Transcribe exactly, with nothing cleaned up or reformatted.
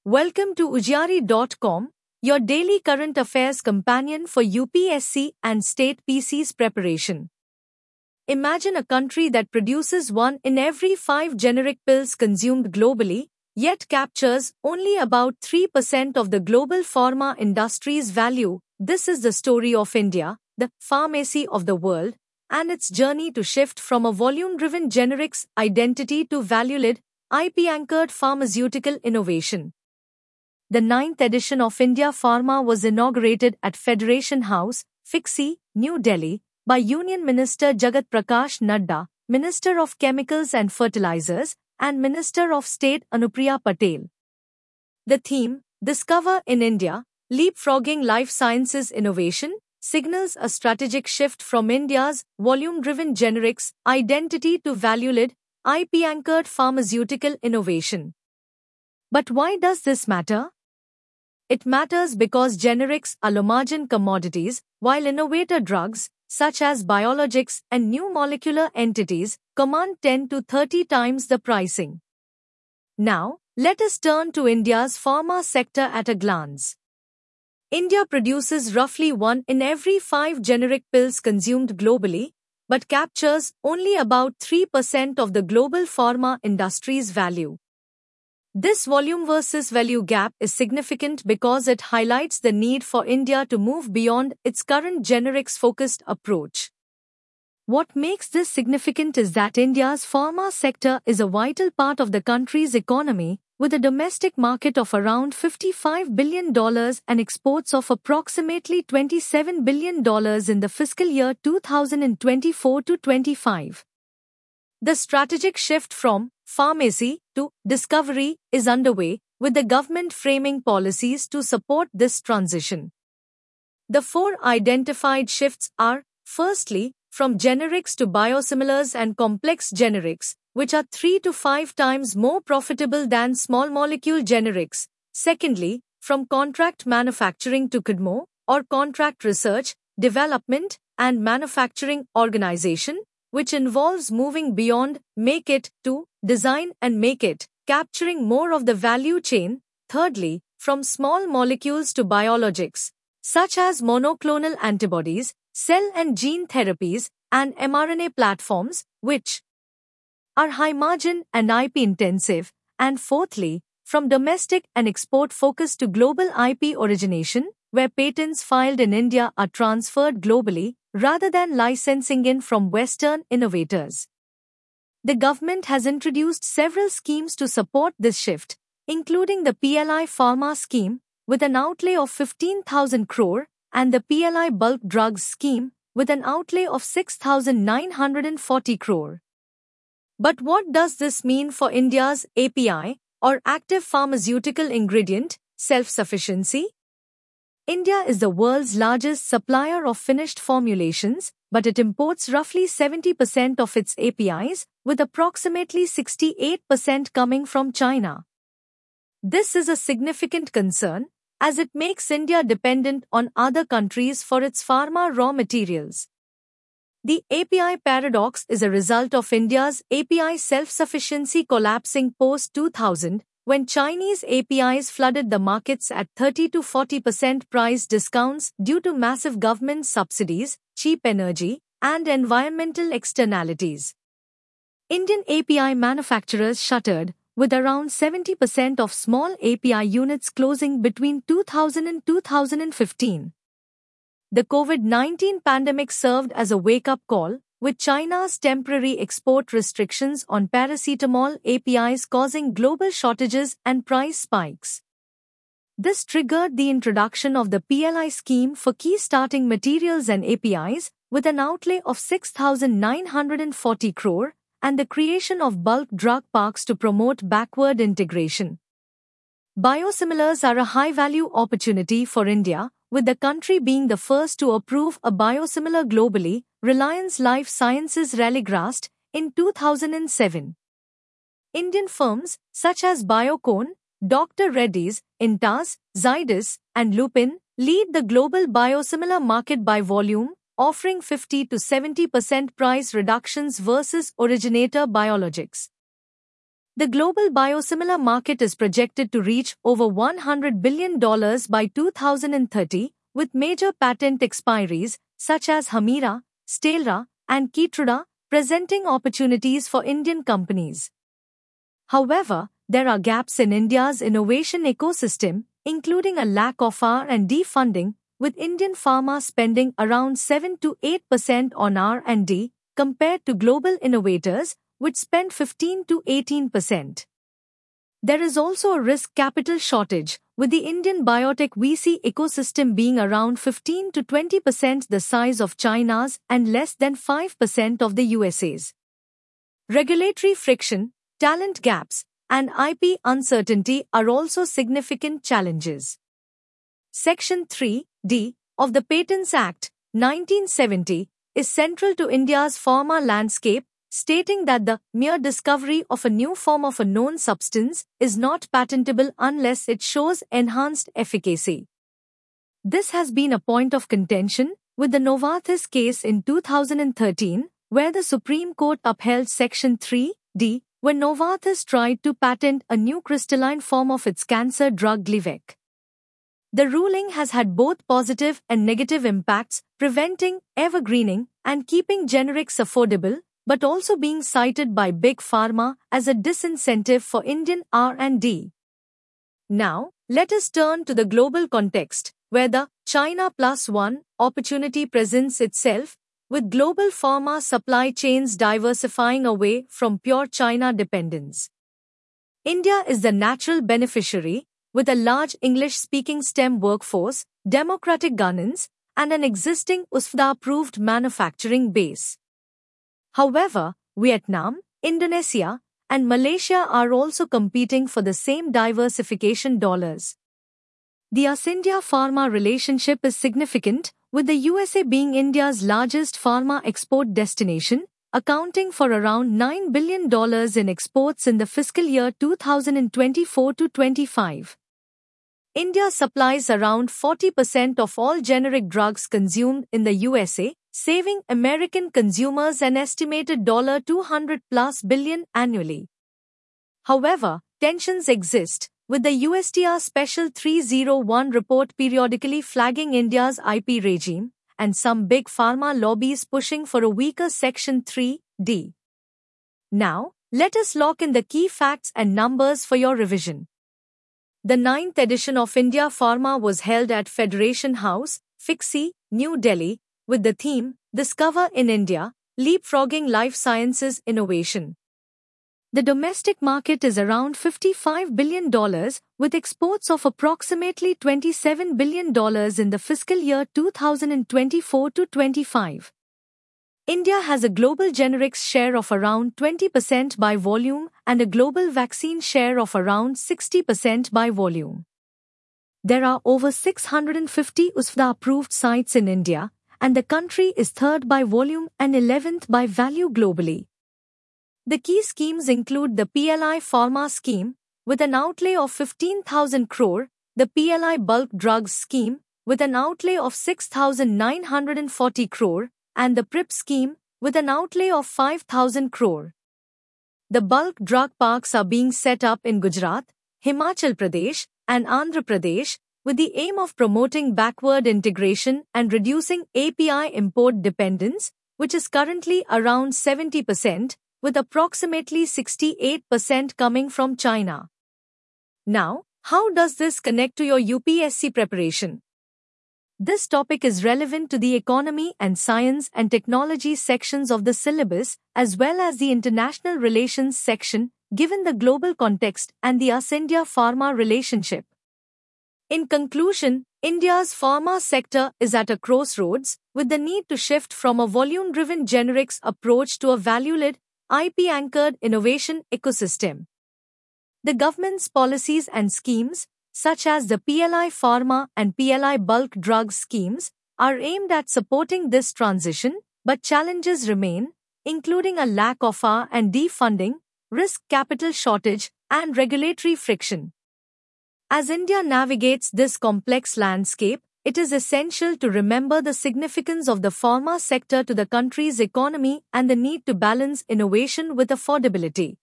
Welcome to Ujari dot com, your daily current affairs companion for U P S C and state P C's preparation. Imagine a country that produces one in every five generic pills consumed globally, yet captures only about three percent of the global pharma industry's value. This is the story of India, the pharmacy of the world, and its journey to shift from a volume-driven generics identity to value-led, I P-anchored pharmaceutical innovation. The ninth edition of India Pharma was inaugurated at Federation House, FICCI, New Delhi, by Union Minister Jagat Prakash Nadda, Minister of Chemicals and Fertilizers, and Minister of State Anupriya Patel. The theme, Discover in India, Leapfrogging Life Sciences Innovation, signals a strategic shift from India's volume-driven generics identity to value-led, I P-anchored pharmaceutical innovation. But why does this matter? It matters because generics are low-margin commodities, while innovator drugs, such as biologics and new molecular entities, command ten to thirty times the pricing. Now, let us turn to India's pharma sector at a glance. India produces roughly one in every five generic pills consumed globally, but captures only about three percent of the global pharma industry's value. This volume versus value gap is significant because it highlights the need for India to move beyond its current generics-focused approach. What makes this significant is that India's pharma sector is a vital part of the country's economy, with a domestic market of around fifty-five billion dollars and exports of approximately twenty-seven billion dollars in the fiscal year two thousand twenty-four to twenty-five. The strategic shift from pharmacy to discovery is underway, with the government framing policies to support this transition. The four identified shifts are, firstly, from generics to biosimilars and complex generics, which are three to five times more profitable than small molecule generics. Secondly, from contract manufacturing to C D M O, or contract research, development, and manufacturing organization, which involves moving beyond make it to design and make it, capturing more of the value chain. Thirdly, from small molecules to biologics, such as monoclonal antibodies, cell and gene therapies, and mRNA platforms, which are high margin and I P intensive. And fourthly, from domestic and export focus to global I P origination, where patents filed in India are transferred globally, rather than licensing in from Western innovators. The government has introduced several schemes to support this shift, including the P L I Pharma scheme, with an outlay of fifteen thousand crore, and the P L I Bulk Drugs scheme, with an outlay of six thousand nine hundred forty crore. But what does this mean for India's A P I, or active pharmaceutical ingredient, self-sufficiency? India is the world's largest supplier of finished formulations, but it imports roughly seventy percent of its A P Is, with approximately sixty-eight percent coming from China. This is a significant concern, as it makes India dependent on other countries for its pharma raw materials. The A P I paradox is a result of India's A P I self-sufficiency collapsing post two thousand, when Chinese A P Is flooded the markets at thirty to forty percent price discounts due to massive government subsidies, cheap energy, and environmental externalities. Indian A P I manufacturers shuttered, with around seventy percent of small A P I units closing between two thousand and two thousand fifteen. The COVID nineteen pandemic served as a wake-up call, with China's temporary export restrictions on paracetamol A P Is causing global shortages and price spikes. This triggered the introduction of the P L I scheme for key starting materials and A P Is, with an outlay of six thousand nine hundred forty crore, and the creation of bulk drug parks to promote backward integration. Biosimilars are a high-value opportunity for India, with the country being the first to approve a biosimilar globally, Reliance Life Sciences Religrast, in two thousand seven. Indian firms, such as Biocon, Doctor Reddy's, Intas, Zydus, and Lupin, lead the global biosimilar market by volume, offering fifty to seventy percent price reductions versus originator biologics. The global biosimilar market is projected to reach over one hundred billion dollars by two thousand thirty, with major patent expiries such as Humira, Stelara, and Keytruda presenting opportunities for Indian companies. However, there are gaps in India's innovation ecosystem, including a lack of R and D funding, with Indian pharma spending around seven to eight percent on R and D compared to global innovators, which spend fifteen to eighteen percent. There is also a risk capital shortage, with the Indian biotech V C ecosystem being around fifteen to twenty percent the size of China's and less than five percent of the U S A's. Regulatory friction, talent gaps, and I P uncertainty are also significant challenges. Section three D of the Patents Act, nineteen seventy, is central to India's pharma landscape, stating that the mere discovery of a new form of a known substance is not patentable unless it shows enhanced efficacy. This has been a point of contention, with the Novartis case in two thousand thirteen, where the Supreme Court upheld Section three D, when Novartis tried to patent a new crystalline form of its cancer drug Glivec. The ruling has had both positive and negative impacts, preventing evergreening and keeping generics affordable, but also being cited by Big Pharma as a disincentive for Indian R and D. Now, let us turn to the global context, where the China Plus One opportunity presents itself, with global pharma supply chains diversifying away from pure China dependence. India is the natural beneficiary, with a large English-speaking STEM workforce, democratic governance, and an existing U S F D A-approved manufacturing base. However, Vietnam, Indonesia, and Malaysia are also competing for the same diversification dollars. The U S-India pharma relationship is significant, with the U S A being India's largest pharma export destination, accounting for around nine billion dollars in exports in the fiscal year two thousand twenty-four to twenty-five. India supplies around forty percent of all generic drugs consumed in the U S A, saving American consumers an estimated two hundred plus billion annually. However, tensions exist, with the U S T R Special three oh one report periodically flagging India's I P regime, and some big pharma lobbies pushing for a weaker Section three D. Now, let us lock in the key facts and numbers for your revision. The ninth edition of India Pharma was held at Federation House, FICCI, New Delhi, with the theme, Discover in India, Leapfrogging Life Sciences Innovation. The domestic market is around fifty-five billion dollars, with exports of approximately twenty-seven billion dollars in the fiscal year two thousand twenty-four to twenty-five. India has a global generics share of around twenty percent by volume and a global vaccine share of around sixty percent by volume. There are over six hundred fifty U S F D A-approved sites in India, and the country is third by volume and eleventh by value globally. The key schemes include the P L I Pharma scheme, with an outlay of fifteen thousand crore, the P L I Bulk Drugs scheme, with an outlay of six thousand nine hundred forty crore, and the P R I P scheme, with an outlay of five thousand crore. The bulk drug parks are being set up in Gujarat, Himachal Pradesh, and Andhra Pradesh, with the aim of promoting backward integration and reducing A P I import dependence, which is currently around seventy percent, with approximately sixty-eight percent coming from China. Now, how does this connect to your U P S C preparation? This topic is relevant to the economy and science and technology sections of the syllabus, as well as the international relations section, given the global context and the U S-India pharma relationship. In conclusion, India's pharma sector is at a crossroads, with the need to shift from a volume-driven generics approach to a value-led, I P-anchored innovation ecosystem. The government's policies and schemes, such as the P L I Pharma and P L I Bulk Drugs schemes, are aimed at supporting this transition, but challenges remain, including a lack of R and D funding, risk capital shortage, and regulatory friction. As India navigates this complex landscape, it is essential to remember the significance of the pharma sector to the country's economy and the need to balance innovation with affordability.